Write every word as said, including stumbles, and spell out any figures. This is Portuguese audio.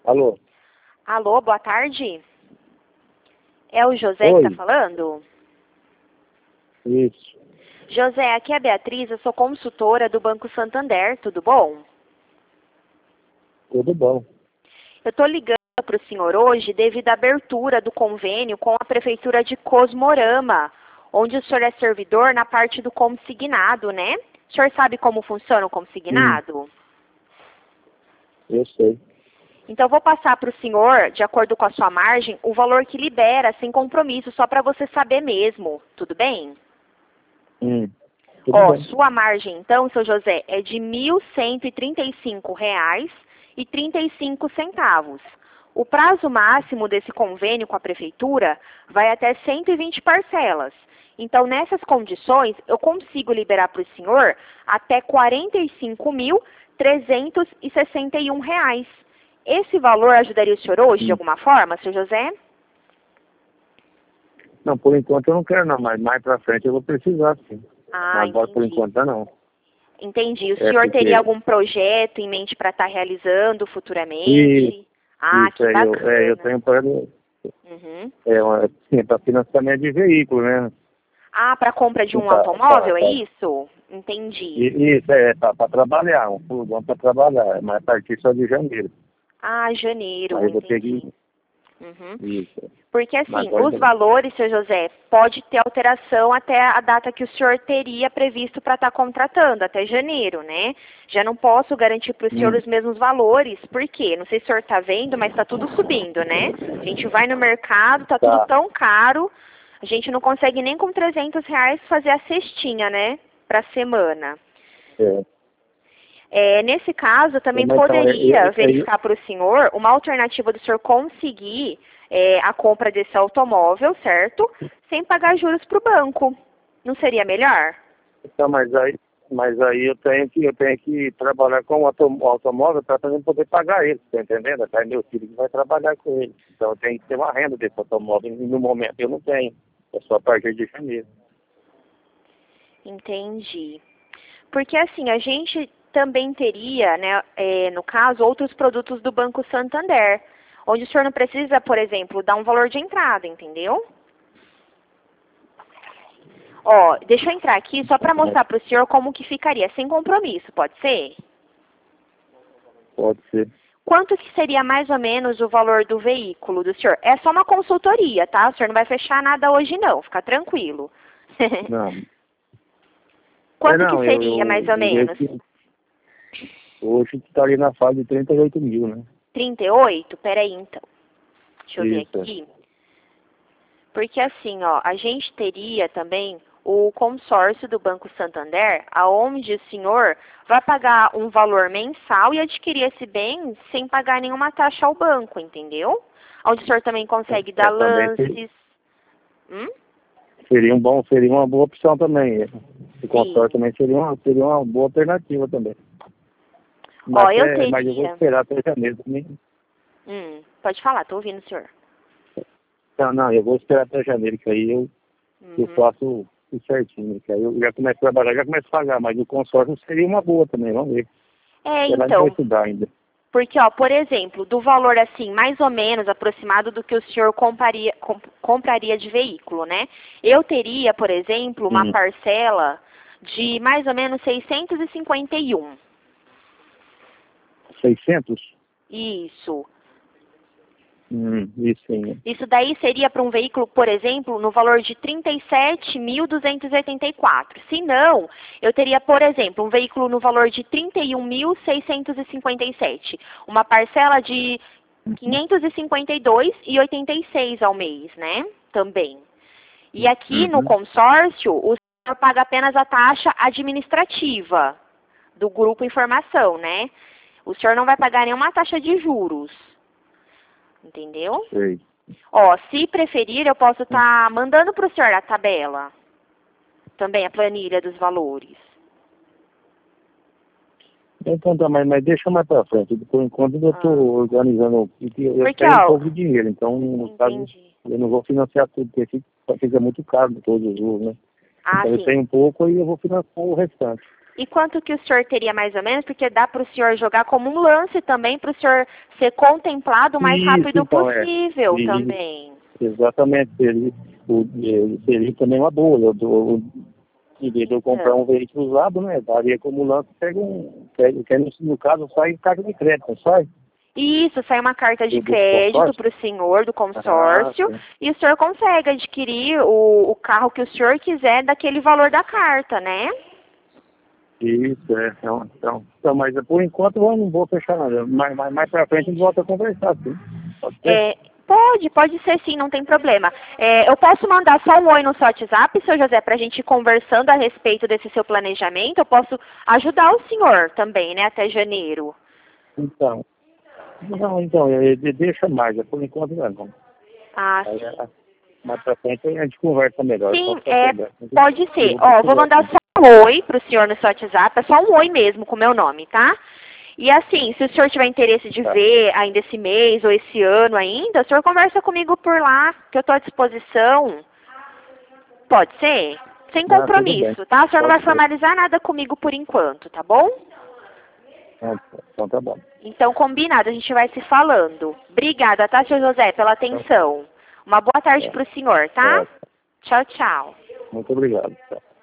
Alô? Alô, boa tarde. É o José Oi. que está falando? Isso. José, aqui é a Beatriz, eu sou consultora do Banco Santander, tudo bom? Tudo bom. Eu estou ligando para o senhor hoje devido à abertura do convênio com a Prefeitura de Cosmorama, onde o senhor é servidor na parte do consignado, né? O senhor sabe como funciona o consignado? Hum, eu sei. Então, eu vou passar para o senhor, de acordo com a sua margem, o valor que libera, sem compromisso, só para você saber mesmo, tudo bem? Hum, tudo Ó, bem. sua margem, então, seu José, é de mil cento e trinta e cinco reais e trinta e cinco centavos. O prazo máximo desse convênio com a Prefeitura vai até cento e vinte parcelas. Então, nessas condições, eu consigo liberar para o senhor até quarenta e cinco mil trezentos e sessenta e um reais. Esse valor ajudaria o senhor hoje, de Hum. alguma forma, seu José? Não, por enquanto eu não quero não, mas mais pra frente eu vou precisar sim. Ah, Agora por entendi. enquanto não. Entendi. O É senhor porque teria algum projeto em mente para estar realizando futuramente? isso, Ah, isso que aí, eu, é, eu bacana. tenho para Uhum. é, uma- assim, para financiamento de veículo, né? Ah, para compra de Assim, um pra, pra, automóvel, é pra, isso? Entendi. e- isso, é, para trabalhar, um furgão para trabalhar, mas a partir só de janeiro. Ah, janeiro, Aí eu vou ter que. entendi. Uhum. Isso. Porque Mas assim, agora os valores, seu José, pode ter alteração até a data que o senhor teria previsto para estar contratando, até janeiro, né? Já não posso garantir para o senhor hum, os mesmos valores, por quê? Não sei se o senhor está vendo, mas está tudo subindo, né? A gente vai no mercado, está tudo tá. tão caro, a gente não consegue nem com trezentos reais fazer a cestinha, né? Para semana. É. É, nesse caso, também Mas então, é, poderia é, é, verificar para o senhor uma alternativa do senhor conseguir é, a compra desse automóvel, certo? Sem pagar juros para o banco. Não seria melhor? então, mas aí, mas aí eu tenho que, eu tenho que trabalhar com o auto- o automóvel para também poder pagar ele, tá entendendo? Até meu filho que vai trabalhar com ele. Então eu tenho que ter uma renda desse automóvel. E no momento eu não tenho. É só a partir de janeiro. Entendi. Porque assim, a gente também teria, né, é, no caso, outros produtos do Banco Santander, onde o senhor não precisa, por exemplo, dar um valor de entrada, entendeu? Ó, deixa eu entrar aqui só para Mas mostrar para o senhor como que ficaria, sem compromisso, pode ser? pode ser. Quanto que seria mais ou menos o valor do veículo do senhor? É só uma consultoria, tá? O senhor não vai fechar nada hoje não, fica tranquilo. Não. É, Quanto que não, eu, seria mais ou eu menos? esse, hoje está ali na fase de trinta e oito mil, né? trinta e oito? Peraí então. Deixa eu ver Isso. aqui. Porque assim, ó, a gente teria também o consórcio do Banco Santander, aonde o senhor vai pagar um valor mensal e adquirir esse bem sem pagar nenhuma taxa ao banco, entendeu? Onde o senhor também consegue É, dar também seria, lances. Hum? seria um bom, seria uma boa opção também. O consórcio Sim. também seria uma, seria uma boa alternativa também. Mas, Ó, eu é, mas eu vou teria. esperar até janeiro também. Hum, pode falar, tô ouvindo o senhor. Não, não, eu vou esperar até janeiro, que aí eu, eu Uhum. faço tudo certinho. Que aí eu já começo a trabalhar, já começo a pagar, mas o consórcio seria uma boa também, vamos ver. É, Ela vai então, estudar ainda. porque, ó, por exemplo, do valor assim, mais ou menos aproximado do que o senhor compraria, com- compraria de veículo, né? Eu teria, por exemplo, uma Hum. parcela de mais ou menos seiscentos e cinquenta e um. seiscentos? Isso. Hum, isso sim. Isso daí seria para um veículo, por exemplo, no valor de trinta e sete mil duzentos e oitenta e quatro. Se não, eu teria, por exemplo, um veículo no valor de trinta e um mil seiscentos e cinquenta e sete. Uma parcela de quinhentos e cinquenta e dois reais e oitenta e seis ao mês, né? Também. E aqui no Uhum. consórcio, o senhor paga apenas a taxa administrativa do grupo Informação, né? O senhor não vai pagar nenhuma taxa de juros. Entendeu? Sei. Ó, se preferir, eu posso estar mandando para o senhor a tabela. Também a planilha dos valores. Então tá, mas, mas deixa mais pra frente. Por enquanto eu Ah, estou organizando, porque eu porque, tenho um ó, pouco de dinheiro, então no caso entendi. eu não vou financiar tudo, porque fica, fica muito caro todos os juros, né? Ah, Então eu sim. tenho um pouco e eu vou financiar o restante. E quanto que o senhor teria mais ou menos? Porque dá para o senhor jogar como um lance também, para o senhor ser contemplado o mais Isso, rápido então, é. possível E- também. Exatamente, seria, o, eh, seria também uma boa. Eu, eu, em vez de eu comprar Então. um veículo usado, né? Daria como lance, pega um. Pega, que no, no caso sai carta de crédito, não sai? Isso, sai uma carta de Do, do crédito consórcio? para o senhor do Ah, consórcio sim. e o senhor consegue adquirir o, o carro que o senhor quiser daquele valor da carta, né? Isso, é. Então, então, então, mas por enquanto eu não vou fechar nada. Mais, mais, mais pra frente a gente volta a conversar, sim. Pode ser? É, pode, pode ser sim, não tem problema. É, eu posso mandar só um oi no seu WhatsApp, seu José, para a gente ir conversando a respeito desse seu planejamento. Eu posso ajudar o senhor também, né, até janeiro. Então. Não, então, eh, de- deixa mais, é, por enquanto não. Ah, Aí, sim. eh, mais pra frente a gente conversa melhor. Sim, Pode ficar é, melhor. pode ser. Eu vou Ó, vou precisar, mandar sim. só um oi pro senhor no seu WhatsApp, é só um oi mesmo com o meu nome, tá? E assim, se o senhor tiver interesse de Tá. ver ainda esse mês ou esse ano ainda, o senhor conversa comigo por lá, que eu estou à disposição. Pode ser? Sem Ah, tudo bem. compromisso, tá? O senhor não vai Pode ser. formalizar nada comigo por enquanto, tá bom? Então, então tá bom. Então, combinado, a gente vai se falando. Obrigada, tá, senhor José, pela atenção. Uma boa tarde É, pro senhor, tá? é, Tchau, tchau. muito obrigado. Tá.